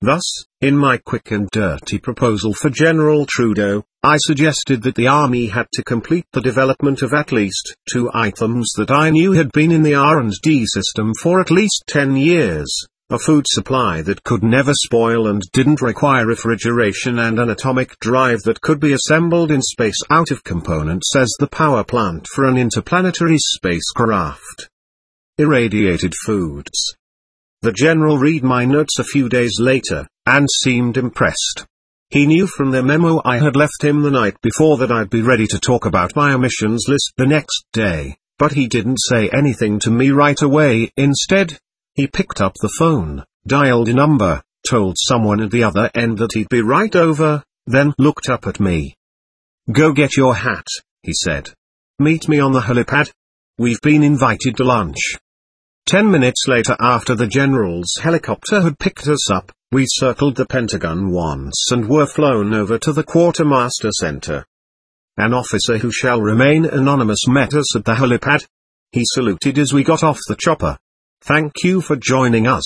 Thus, in my quick and dirty proposal for General Trudeau, I suggested that the army had to complete the development of at least 2 items that I knew had been in the R&D system for at least 10 years, a food supply that could never spoil and didn't require refrigeration, and an atomic drive that could be assembled in space out of components as the power plant for an interplanetary spacecraft. Irradiated foods. The general read my notes a few days later, and seemed impressed. He knew from the memo I had left him the night before that I'd be ready to talk about my omissions list the next day, but he didn't say anything to me right away. Instead, he picked up the phone, dialed a number, told someone at the other end that he'd be right over, then looked up at me. "Go get your hat," he said. "Meet me on the helipad. We've been invited to lunch." 10 minutes later, after the general's helicopter had picked us up, we circled the Pentagon once and were flown over to the Quartermaster Center. An officer who shall remain anonymous met us at the helipad. He saluted as we got off the chopper. "Thank you for joining us."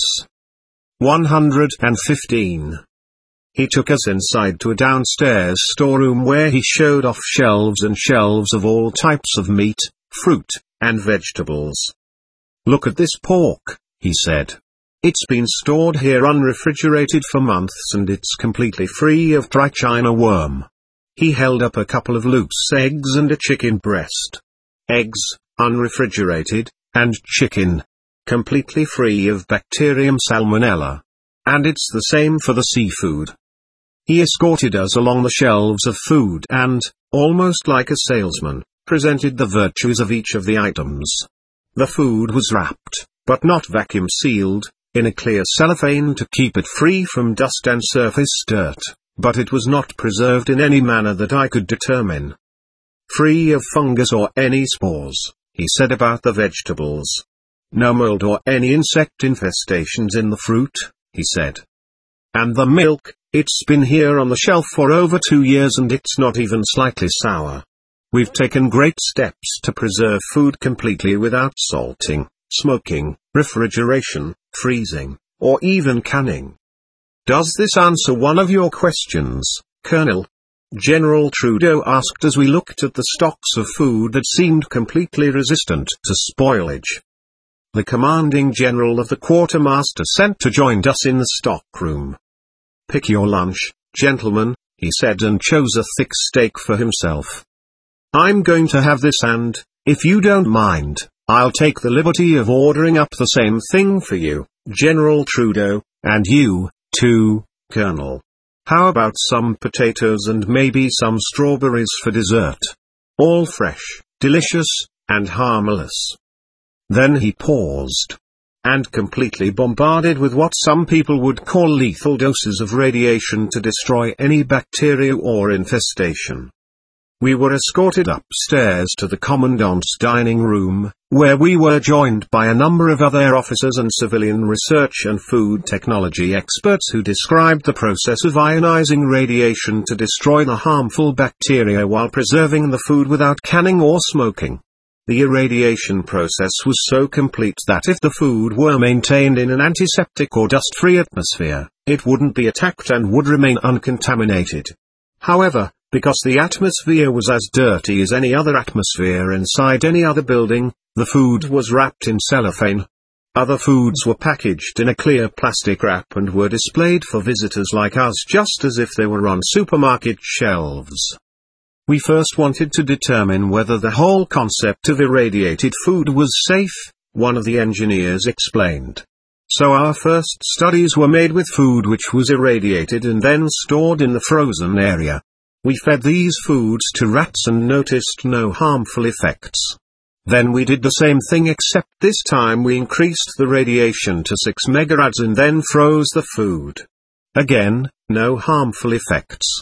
115. He took us inside to a downstairs storeroom where he showed off shelves and shelves of all types of meat, fruit, and vegetables. "Look at this pork," he said. "It's been stored here unrefrigerated for months and it's completely free of trichina worm." He held up a couple of loose eggs and a chicken breast. Eggs, unrefrigerated, and chicken, completely free of bacterium salmonella. And it's the same for the seafood. He escorted us along the shelves of food and, almost like a salesman, presented the virtues of each of the items. The food was wrapped, but not vacuum sealed, in a clear cellophane to keep it free from dust and surface dirt, but it was not preserved in any manner that I could determine. "Free of fungus or any spores," he said about the vegetables. "No mold or any insect infestations in the fruit," he said. "And the milk, it's been here on the shelf for over 2 years and it's not even slightly sour. We've taken great steps to preserve food completely without salting, smoking, refrigeration, freezing, or even canning. Does this answer one of your questions, Colonel?" General Trudeau asked as we looked at the stocks of food that seemed completely resistant to spoilage. The commanding general of the Quartermaster Center joined us in the stockroom. "Pick your lunch, gentlemen," he said, and chose a thick steak for himself. "I'm going to have this, and, if you don't mind, I'll take the liberty of ordering up the same thing for you, General Trudeau, and you, too, Colonel. How about some potatoes and maybe some strawberries for dessert? All fresh, delicious, and harmless." Then he paused. And completely bombarded with what some people would call lethal doses of radiation to destroy any bacteria or infestation. We were escorted upstairs to the Commandant's dining room, where we were joined by a number of other officers and civilian research and food technology experts who described the process of ionizing radiation to destroy the harmful bacteria while preserving the food without canning or smoking. The irradiation process was so complete that if the food were maintained in an antiseptic or dust-free atmosphere, it wouldn't be attacked and would remain uncontaminated. However, because the atmosphere was as dirty as any other atmosphere inside any other building, the food was wrapped in cellophane. Other foods were packaged in a clear plastic wrap and were displayed for visitors like us just as if they were on supermarket shelves. We first wanted to determine whether the whole concept of irradiated food was safe, one of the engineers explained. So our first studies were made with food which was irradiated and then stored in the frozen area. We fed these foods to rats and noticed no harmful effects. Then we did the same thing, except this time we increased the radiation to 6 megarads and then froze the food. Again, no harmful effects.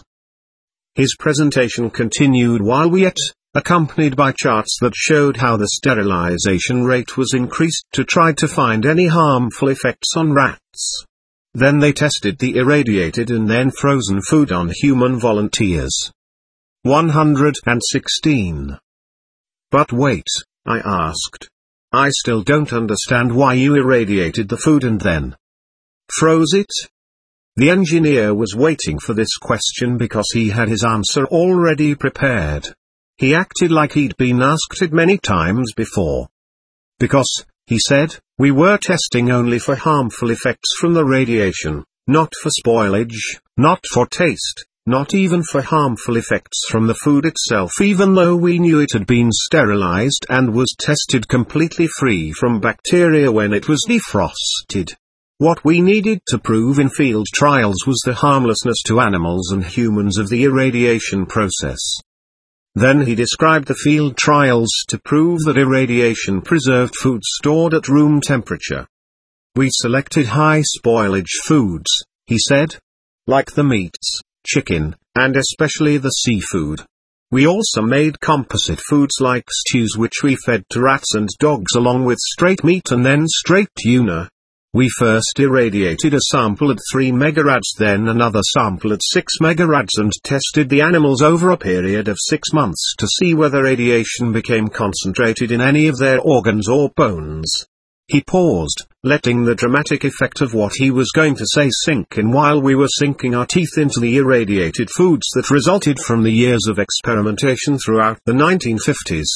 His presentation continued while we ate, accompanied by charts that showed how the sterilization rate was increased to try to find any harmful effects on rats. Then they tested the irradiated and then frozen food on human volunteers. 116. But wait, I asked. I still don't understand why you irradiated the food and then froze it. The engineer was waiting for this question because he had his answer already prepared. He acted like he'd been asked it many times before. Because, he said, we were testing only for harmful effects from the radiation, not for spoilage, not for taste, not even for harmful effects from the food itself, even though we knew it had been sterilized and was tested completely free from bacteria when it was defrosted. What we needed to prove in field trials was the harmlessness to animals and humans of the irradiation process. Then he described the field trials to prove that irradiation preserved food stored at room temperature. We selected high spoilage foods, he said, like the meats, chicken, and especially the seafood. We also made composite foods like stews which we fed to rats and dogs along with straight meat and then straight tuna. We first irradiated a sample at 3 megarads, then another sample at 6 megarads, and tested the animals over a period of 6 months to see whether radiation became concentrated in any of their organs or bones. He paused, letting the dramatic effect of what he was going to say sink in while we were sinking our teeth into the irradiated foods that resulted from the years of experimentation throughout the 1950s.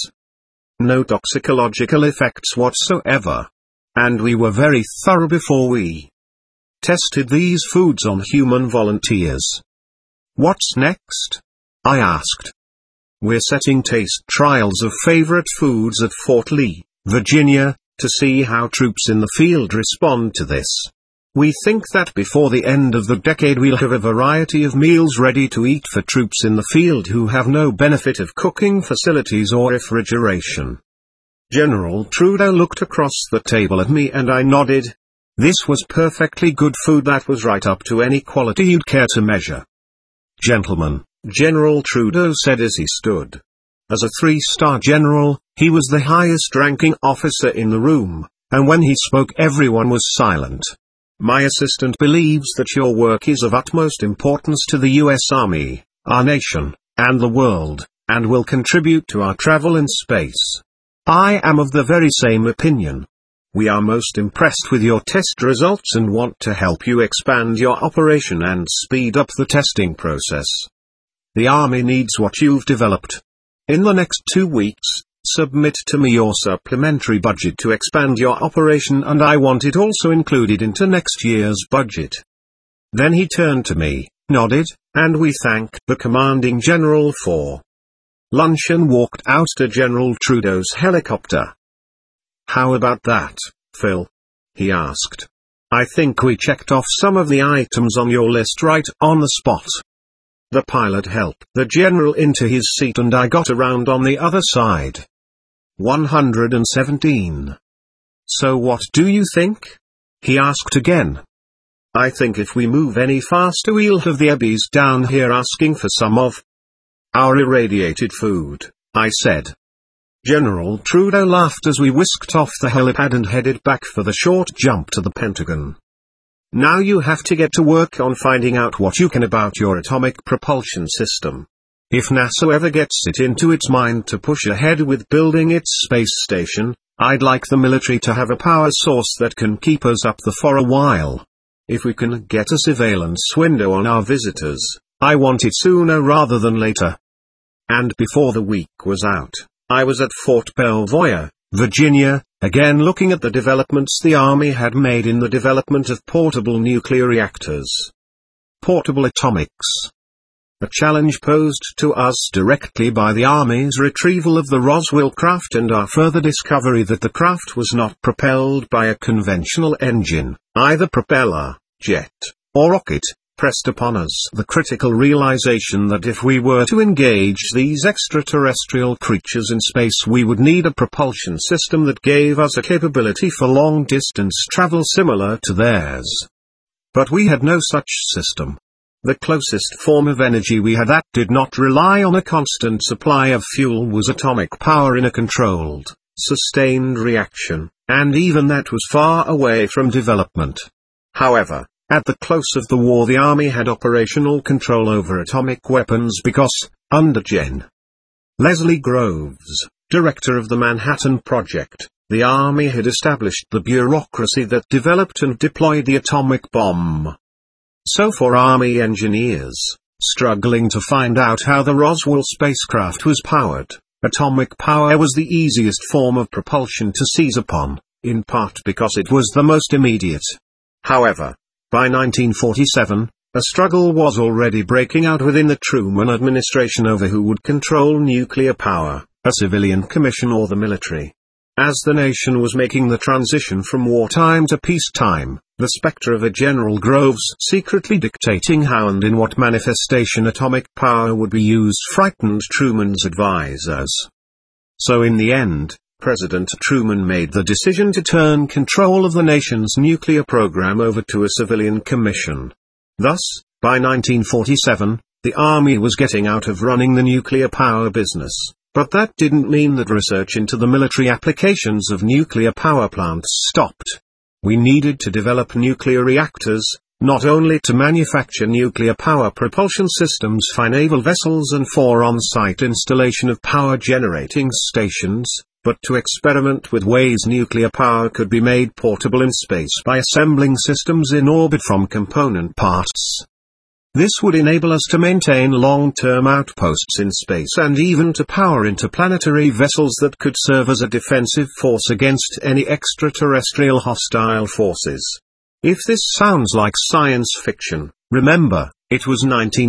No toxicological effects whatsoever. And we were very thorough before we tested these foods on human volunteers. What's next? I asked. We're setting taste trials of favorite foods at Fort Lee, Virginia, to see how troops in the field respond to this. We think that before the end of the decade we'll have a variety of meals ready to eat for troops in the field who have no benefit of cooking facilities or refrigeration. General Trudeau looked across the table at me and I nodded. This was perfectly good food that was right up to any quality you'd care to measure. Gentlemen, General Trudeau said as he stood. As a 3-star general, he was the highest-ranking officer in the room, and when he spoke everyone was silent. My assistant believes that your work is of utmost importance to the U.S. Army, our nation, and the world, and will contribute to our travel in space. I am of the very same opinion. We are most impressed with your test results and want to help you expand your operation and speed up the testing process. The Army needs what you've developed. In the next 2 weeks, submit to me your supplementary budget to expand your operation, and I want it also included into next year's budget. Then he turned to me, nodded, and we thanked the commanding general for lunch and walked out to General Trudeau's helicopter. How about that, Phil? He asked. I think we checked off some of the items on your list right on the spot. The pilot helped the general into his seat and I got around on the other side. 117. So what do you think? He asked again. I think if we move any faster we'll have the Ebbies down here asking for some of our irradiated food, I said. General Trudeau laughed as we whisked off the helipad and headed back for the short jump to the Pentagon. Now you have to get to work on finding out what you can about your atomic propulsion system. If NASA ever gets it into its mind to push ahead with building its space station, I'd like the military to have a power source that can keep us up there for a while. If we can get a surveillance window on our visitors, I want it sooner rather than later. And before the week was out, I was at Fort Belvoir, Virginia, again looking at the developments the Army had made in the development of portable nuclear reactors. Portable atomics. A challenge posed to us directly by the Army's retrieval of the Roswell craft and our further discovery that the craft was not propelled by a conventional engine, either propeller, jet, or rocket, pressed upon us the critical realization that if we were to engage these extraterrestrial creatures in space we would need a propulsion system that gave us a capability for long-distance travel similar to theirs. But we had no such system. The closest form of energy we had that did not rely on a constant supply of fuel was atomic power in a controlled, sustained reaction, and even that was far away from development. However, at the close of the war the Army had operational control over atomic weapons because, under Gen. Leslie Groves, director of the Manhattan Project, the Army had established the bureaucracy that developed and deployed the atomic bomb. So for Army engineers, struggling to find out how the Roswell spacecraft was powered, atomic power was the easiest form of propulsion to seize upon, in part because it was the most immediate. However, by 1947, a struggle was already breaking out within the Truman administration over who would control nuclear power, a civilian commission or the military. As the nation was making the transition from wartime to peacetime, the specter of a General Groves secretly dictating how and in what manifestation atomic power would be used frightened Truman's advisors. So in the end, President Truman made the decision to turn control of the nation's nuclear program over to a civilian commission. Thus, by 1947, the Army was getting out of running the nuclear power business. But that didn't mean that research into the military applications of nuclear power plants stopped. We needed to develop nuclear reactors, not only to manufacture nuclear power propulsion systems for naval vessels and for on-site installation of power generating stations, but to experiment with ways nuclear power could be made portable in space by assembling systems in orbit from component parts. This would enable us to maintain long-term outposts in space and even to power interplanetary vessels that could serve as a defensive force against any extraterrestrial hostile forces. If this sounds like science fiction, remember, it was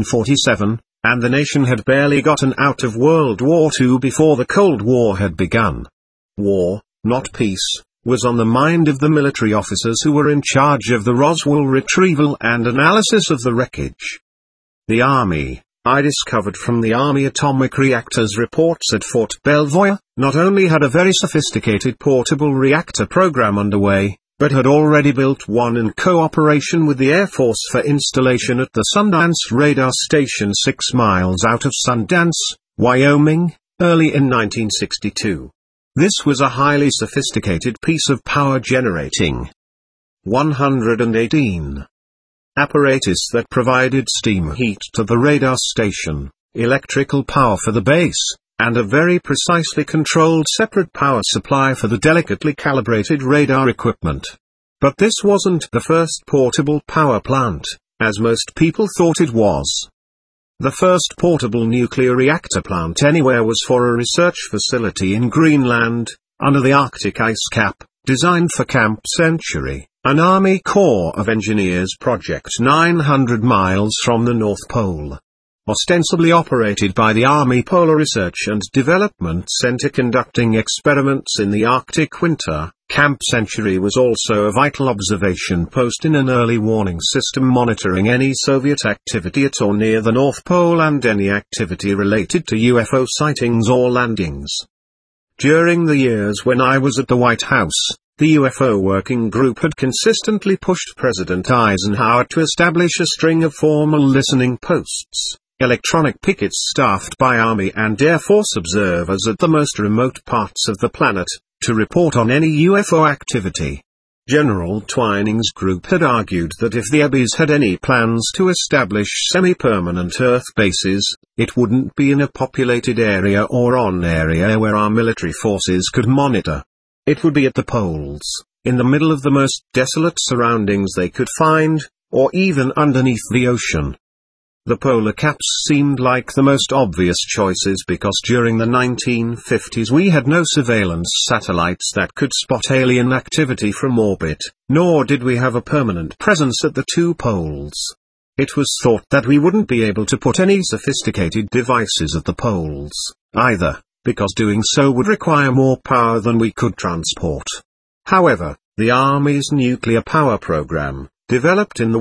1947, and the nation had barely gotten out of World War II before the Cold War had begun. War, not peace, was on the mind of the military officers who were in charge of the Roswell retrieval and analysis of the wreckage. The Army, I discovered from the Army Atomic Reactors reports at Fort Belvoir, not only had a very sophisticated portable reactor program underway, but had already built one in cooperation with the Air Force for installation at the Sundance Radar Station 6 miles out of Sundance, Wyoming, early in 1962. This was a highly sophisticated piece of power generating 118 apparatus that provided steam heat to the radar station, electrical power for the base, and a very precisely controlled separate power supply for the delicately calibrated radar equipment. But this wasn't the first portable power plant, as most people thought it was. The first portable nuclear reactor plant anywhere was for a research facility in Greenland, under the Arctic ice cap, designed for Camp Century, an Army Corps of Engineers project 900 miles from the North Pole. Ostensibly operated by the Army Polar Research and Development Center conducting experiments in the Arctic winter, Camp Century was also a vital observation post in an early warning system monitoring any Soviet activity at or near the North Pole and any activity related to UFO sightings or landings. During the years when I was at the White House, the UFO Working Group had consistently pushed President Eisenhower to establish a string of formal listening posts, electronic pickets staffed by Army and Air Force observers at the most remote parts of the planet, to report on any UFO activity. General Twining's group had argued that if the Abbeys had any plans to establish semi-permanent Earth bases, it wouldn't be in a populated area or on area where our military forces could monitor. It would be at the poles, in the middle of the most desolate surroundings they could find, or even underneath the ocean. The polar caps seemed like the most obvious choices because during the 1950s we had no surveillance satellites that could spot alien activity from orbit, nor did we have a permanent presence at the two poles. It was thought that we wouldn't be able to put any sophisticated devices at the poles, either, because doing so would require more power than we could transport. However, the Army's nuclear power program, developed in the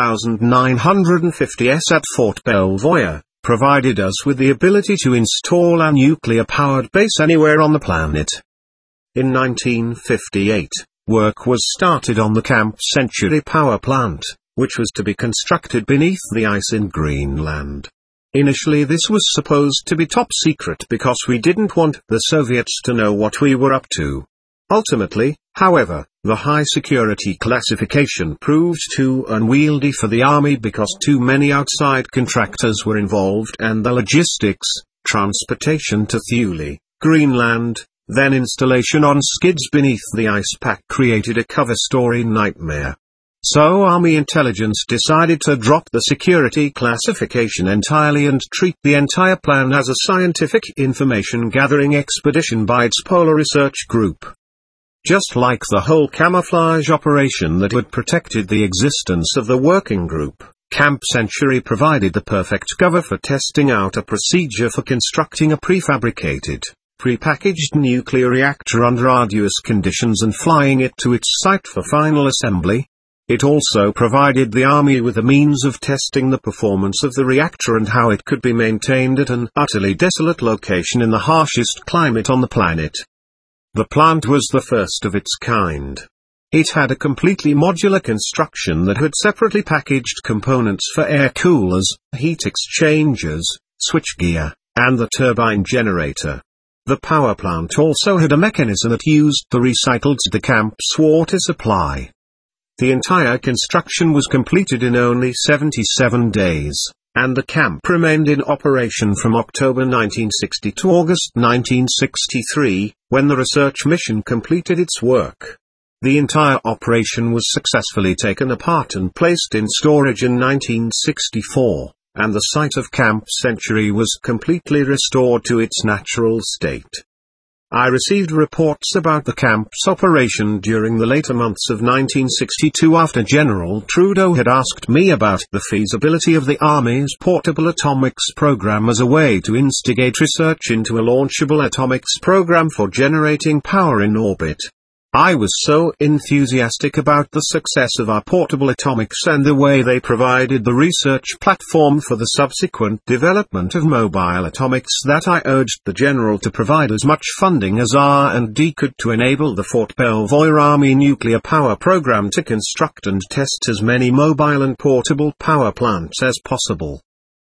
1950s at Fort Belvoir, provided us with the ability to install a nuclear-powered base anywhere on the planet. In 1958, work was started on the Camp Century power plant, which was to be constructed beneath the ice in Greenland. Initially this was supposed to be top secret because we didn't want the Soviets to know what we were up to. Ultimately, however, the high security classification proved too unwieldy for the Army because too many outside contractors were involved and the logistics, transportation to Thule, Greenland, then installation on skids beneath the ice pack created a cover story nightmare. So Army intelligence decided to drop the security classification entirely and treat the entire plan as a scientific information-gathering expedition by its Polar Research Group. Just like the whole camouflage operation that had protected the existence of the working group, Camp Century provided the perfect cover for testing out a procedure for constructing a prefabricated, prepackaged nuclear reactor under arduous conditions and flying it to its site for final assembly. It also provided the Army with a means of testing the performance of the reactor and how it could be maintained at an utterly desolate location in the harshest climate on the planet. The plant was the first of its kind. It had a completely modular construction that had separately packaged components for air coolers, heat exchangers, switchgear, and the turbine generator. The power plant also had a mechanism that used the recycled the camp's water supply. The entire construction was completed in only 77 days, and the camp remained in operation from October 1960 to August 1963, when the research mission completed its work. The entire operation was successfully taken apart and placed in storage in 1964, and the site of Camp Century was completely restored to its natural state. I received reports about the camp's operation during the later months of 1962 after General Trudeau had asked me about the feasibility of the Army's portable atomics program as a way to instigate research into a launchable atomics program for generating power in orbit. I was so enthusiastic about the success of our portable atomics and the way they provided the research platform for the subsequent development of mobile atomics that I urged the General to provide as much funding as R&D could to enable the Fort Belvoir Army nuclear power program to construct and test as many mobile and portable power plants as possible.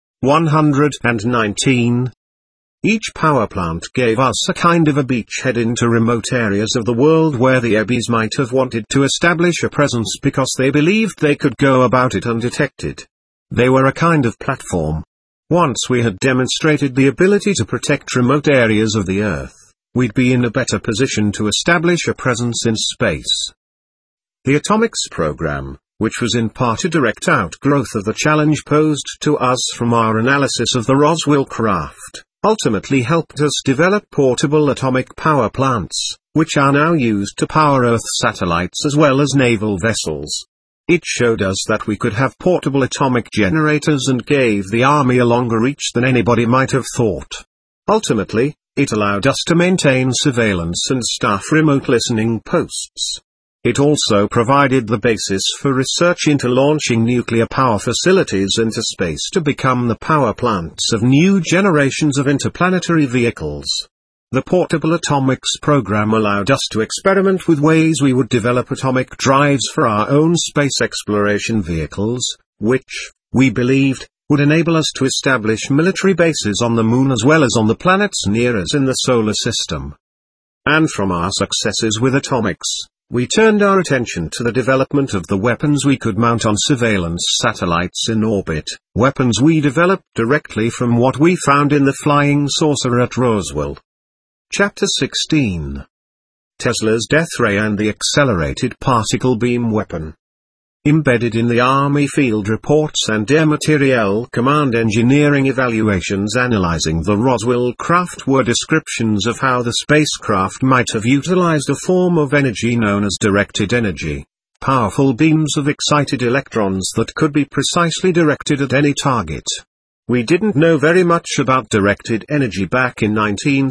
119. Each power plant gave us a kind of a beachhead into remote areas of the world where the Ebbies might have wanted to establish a presence because they believed they could go about it undetected. They were a kind of platform. Once we had demonstrated the ability to protect remote areas of the Earth, we'd be in a better position to establish a presence in space. The atomics program, which was in part a direct outgrowth of the challenge posed to us from our analysis of the Roswell craft, ultimately helped us develop portable atomic power plants, which are now used to power Earth satellites as well as naval vessels. It showed us that we could have portable atomic generators and gave the Army a longer reach than anybody might have thought. Ultimately, it allowed us to maintain surveillance and staff remote listening posts. It also provided the basis for research into launching nuclear power facilities into space to become the power plants of new generations of interplanetary vehicles. The portable atomics program allowed us to experiment with ways we would develop atomic drives for our own space exploration vehicles, which, we believed, would enable us to establish military bases on the Moon as well as on the planets near us in the solar system. And from our successes with atomics, we turned our attention to the development of the weapons we could mount on surveillance satellites in orbit, weapons we developed directly from what we found in the flying saucer at Roswell. Chapter 16. Tesla's Death Ray and the Accelerated Particle Beam Weapon. Embedded in the Army field reports and Air Materiel Command engineering evaluations analyzing the Roswell craft were descriptions of how the spacecraft might have utilized a form of energy known as directed energy, powerful beams of excited electrons that could be precisely directed at any target. We didn't know very much about directed energy back in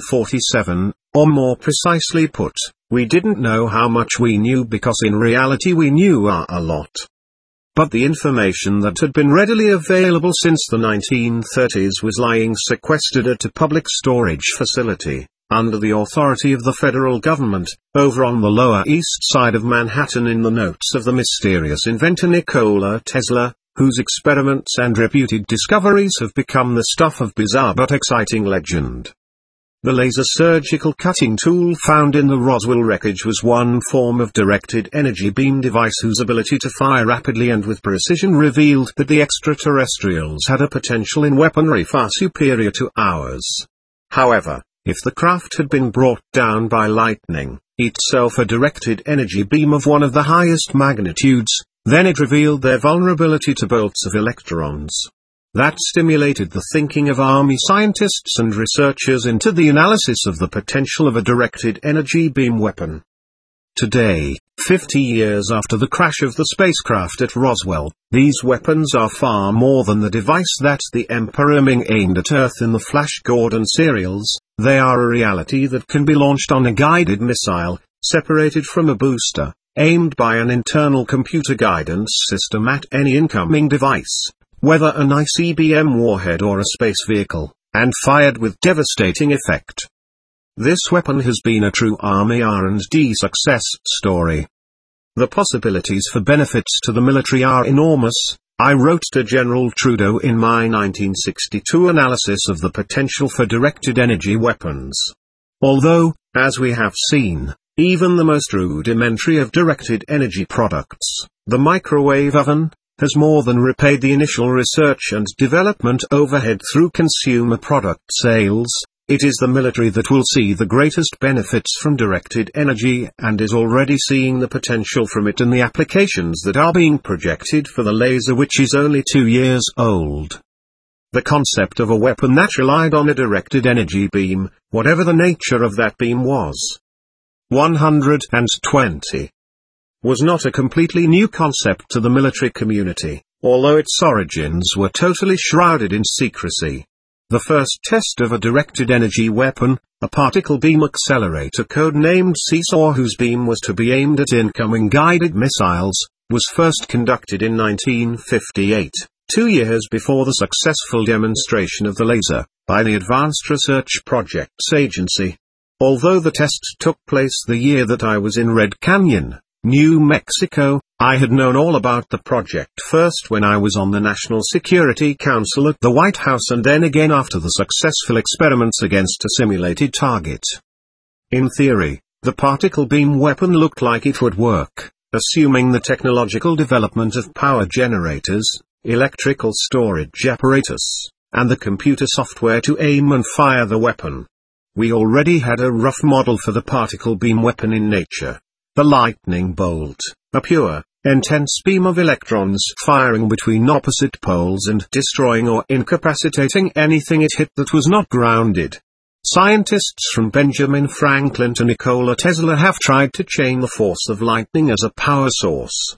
1947, or more precisely put, we didn't know how much we knew because in reality we knew a lot. But the information that had been readily available since the 1930s was lying sequestered at a public storage facility, under the authority of the federal government, over on the Lower East Side of Manhattan in the notes of the mysterious inventor Nikola Tesla, whose experiments and reputed discoveries have become the stuff of bizarre but exciting legend. The laser surgical cutting tool found in the Roswell wreckage was one form of directed energy beam device whose ability to fire rapidly and with precision revealed that the extraterrestrials had a potential in weaponry far superior to ours. However, if the craft had been brought down by lightning, itself a directed energy beam of one of the highest magnitudes, Then it revealed their vulnerability to bolts of electrons. That stimulated the thinking of Army scientists and researchers into the analysis of the potential of a directed energy beam weapon. Today, 50 years after the crash of the spacecraft at Roswell, these weapons are far more than the device that the Emperor Ming aimed at Earth in the Flash Gordon serials. They are a reality that can be launched on a guided missile, separated from a booster, aimed by an internal computer guidance system at any incoming device, whether an ICBM warhead or a space vehicle, and fired with devastating effect. This weapon has been a true Army R&D success story. The possibilities for benefits to the military are enormous. I wrote to General Trudeau in my 1962 analysis of the potential for directed energy weapons. Although, as we have seen, even the most rudimentary of directed energy products, the microwave oven, has more than repaid the initial research and development overhead through consumer product sales. It is the military that will see the greatest benefits from directed energy and is already seeing the potential from it in the applications that are being projected for the laser, which is only 2 years old. The concept of a weapon that relied on a directed energy beam, whatever the nature of that beam was, 120, was not a completely new concept to the military community, although its origins were totally shrouded in secrecy. The first test of a directed energy weapon, a particle beam accelerator codenamed Seesaw, whose beam was to be aimed at incoming guided missiles, was first conducted in 1958, 2 years before the successful demonstration of the laser, by the Advanced Research Projects Agency. Although the test took place the year that I was in Red Canyon, New Mexico, I had known all about the project first when I was on the National Security Council at the White House, and then again after the successful experiments against a simulated target. In theory, the particle beam weapon looked like it would work, assuming the technological development of power generators, electrical storage apparatus, and the computer software to aim and fire the weapon. We already had a rough model for the particle beam weapon in nature. The lightning bolt, a pure, intense beam of electrons firing between opposite poles and destroying or incapacitating anything it hit that was not grounded. Scientists from Benjamin Franklin to Nikola Tesla have tried to chain the force of lightning as a power source.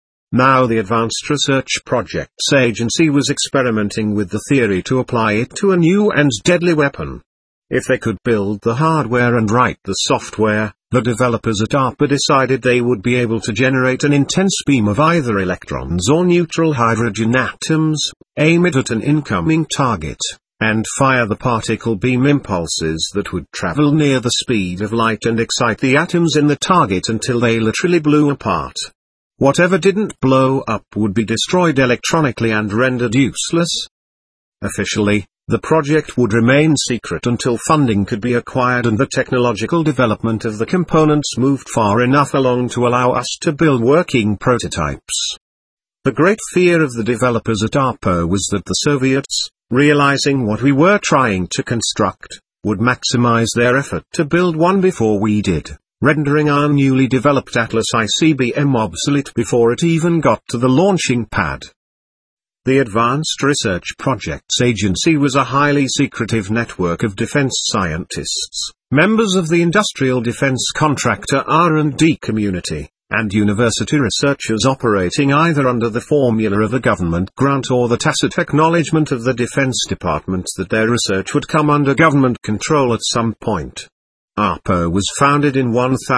Now the Advanced Research Projects Agency was experimenting with the theory to apply it to a new and deadly weapon. If they could build the hardware and write the software, the developers at DARPA decided they would be able to generate an intense beam of either electrons or neutral hydrogen atoms, aim it at an incoming target, and fire the particle beam impulses that would travel near the speed of light and excite the atoms in the target until they literally blew apart. Whatever didn't blow up would be destroyed electronically and rendered useless. Officially, the project would remain secret until funding could be acquired and the technological development of the components moved far enough along to allow us to build working prototypes. The great fear of the developers at DARPA was that the Soviets, realizing what we were trying to construct, would maximize their effort to build one before we did, rendering our newly developed Atlas ICBM obsolete before it even got to the launching pad. The Advanced Research Projects Agency was a highly secretive network of defense scientists, members of the industrial defense contractor R&D community, and university researchers operating either under the formula of a government grant or the tacit acknowledgement of the Defense Department that their research would come under government control at some point. ARPA was founded in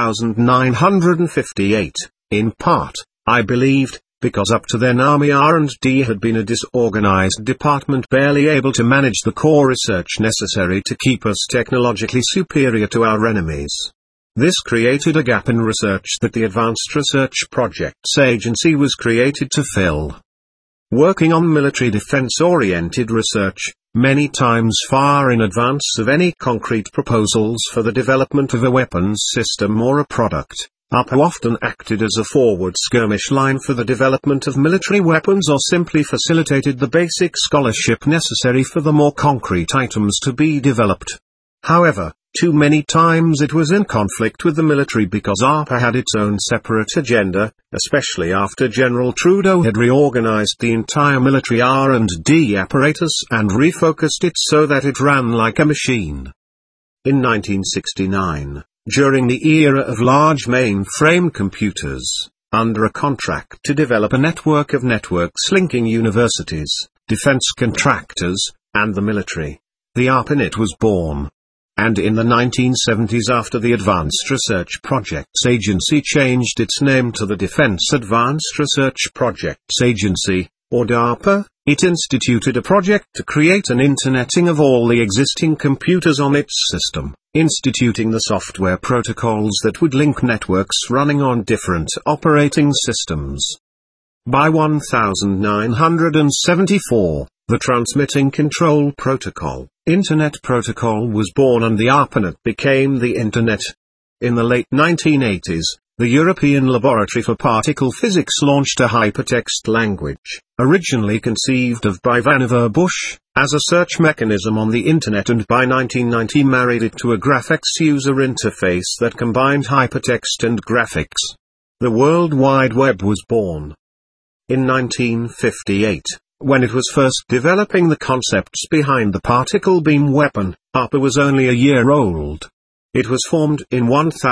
1958, in part, I believed, because up to then Army R&D had been a disorganized department barely able to manage the core research necessary to keep us technologically superior to our enemies. This created a gap in research that the Advanced Research Projects Agency was created to fill. Working on military defense-oriented research, many times far in advance of any concrete proposals for the development of a weapons system or a product, ARPA often acted as a forward skirmish line for the development of military weapons or simply facilitated the basic scholarship necessary for the more concrete items to be developed. However, Too many times it was in conflict with the military because ARPA had its own separate agenda, especially after General Trudeau had reorganized the entire military R&D apparatus and refocused it so that it ran like a machine. In 1969, during the era of large mainframe computers, under a contract to develop a network of networks linking universities, defense contractors, and the military, the ARPANET was born. And in the 1970s, after the Advanced Research Projects Agency changed its name to the Defense Advanced Research Projects Agency, or DARPA, it instituted a project to create an interneting of all the existing computers on its system, instituting the software protocols that would link networks running on different operating systems. By 1974, the Transmitting Control Protocol, Internet Protocol, was born and the ARPANET became the Internet. In the late 1980s, the European Laboratory for Particle Physics launched a hypertext language, originally conceived of by Vannevar Bush, as a search mechanism on the Internet, and by 1990 married it to a GraphX user interface that combined hypertext and graphics. The World Wide Web was born. In 1958, when it was first developing the concepts behind the particle beam weapon, ARPA was only a year old. It was formed in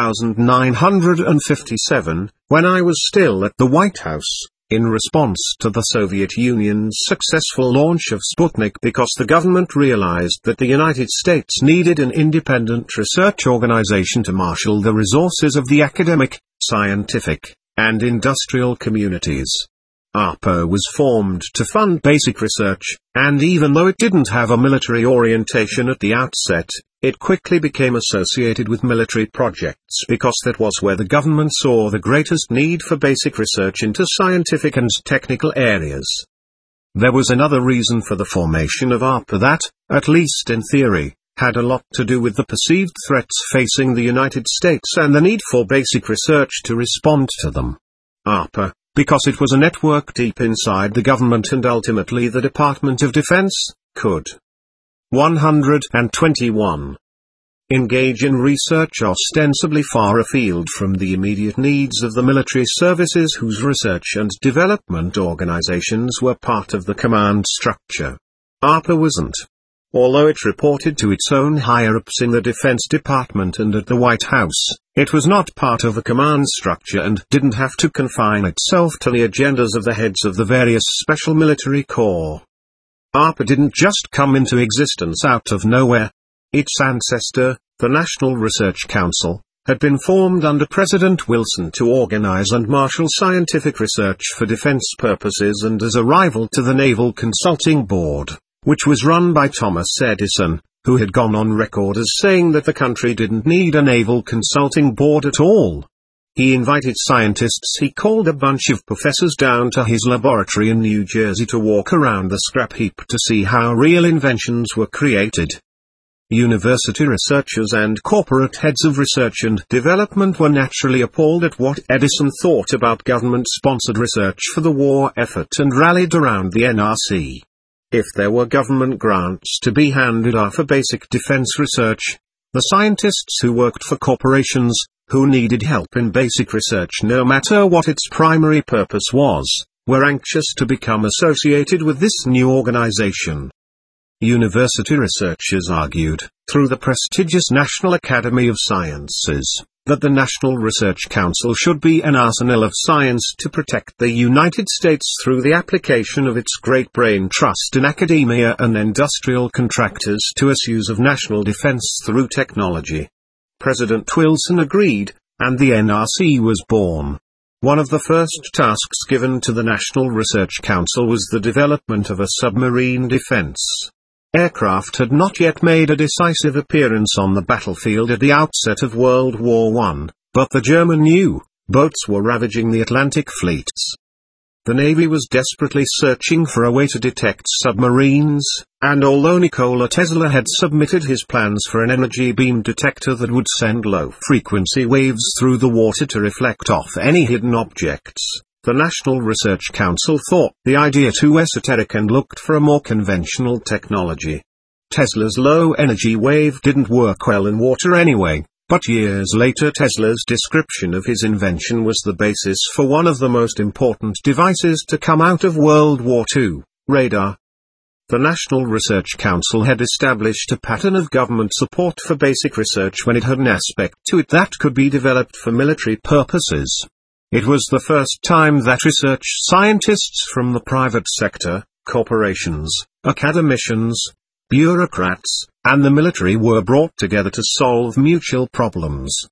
1957, when I was still at the White House, in response to the Soviet Union's successful launch of Sputnik, because the government realized that the United States needed an independent research organization to marshal the resources of the academic, scientific, and industrial communities. ARPA was formed to fund basic research, and even though it didn't have a military orientation at the outset, it quickly became associated with military projects because that was where the government saw the greatest need for basic research into scientific and technical areas. There was another reason for the formation of ARPA that, at least in theory, had a lot to do with the perceived threats facing the United States and the need for basic research to respond to them. ARPA, because it was a network deep inside the government and ultimately the Department of Defense, could 121. Engage in research ostensibly far afield from the immediate needs of the military services whose research and development organizations were part of the command structure. ARPA wasn't. Although it reported to its own higher-ups in the Defense Department and at the White House, it was not part of the command structure and didn't have to confine itself to the agendas of the heads of the various special military corps. ARPA didn't just come into existence out of nowhere. Its ancestor, the National Research Council, had been formed under President Wilson to organize and marshal scientific research for defense purposes and as a rival to the Naval Consulting Board, which was run by Thomas Edison, who had gone on record as saying that the country didn't need a naval consulting board at all. He invited scientists he called a bunch of professors down to his laboratory in New Jersey to walk around the scrap heap to see how real inventions were created. University researchers and corporate heads of research and development were naturally appalled at what Edison thought about government-sponsored research for the war effort and rallied around the NRC. If there were government grants to be handed out for basic defense research, the scientists who worked for corporations, who needed help in basic research no matter what its primary purpose was, were anxious to become associated with this new organization. University researchers argued, through the prestigious National Academy of Sciences, that the National Research Council should be an arsenal of science to protect the United States through the application of its great brain trust in academia and industrial contractors to issues of national defense through technology. President Wilson agreed, and the NRC was born. One of the first tasks given to the National Research Council was the development of a submarine defense. Aircraft had not yet made a decisive appearance on the battlefield at the outset of World War I, but the German U-boats were ravaging the Atlantic fleets. The Navy was desperately searching for a way to detect submarines, and although Nikola Tesla had submitted his plans for an energy beam detector that would send low-frequency waves through the water to reflect off any hidden objects, the National Research Council thought the idea too esoteric and looked for a more conventional technology. Tesla's low-energy wave didn't work well in water anyway, but years later Tesla's description of his invention was the basis for one of the most important devices to come out of World War II, radar. The National Research Council had established a pattern of government support for basic research when it had an aspect to it that could be developed for military purposes. It was the first time that research scientists from the private sector, corporations, academicians, bureaucrats, and the military were brought together to solve mutual problems.